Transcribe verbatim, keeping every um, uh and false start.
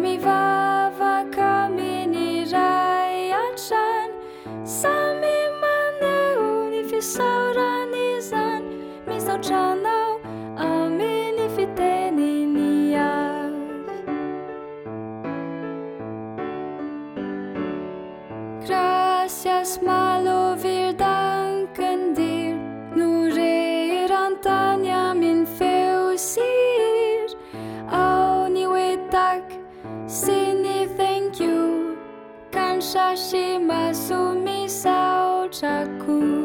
mivavaka amin'ny ray an-trano samy maneho ny fisaorany izany misaotra anao amin'ny fiteniny avy. Gracias malovir danken dir nu reran-tany amin'ny feo sir ao ny hoe tack sy ny thank you kansa sy maso misaotrako.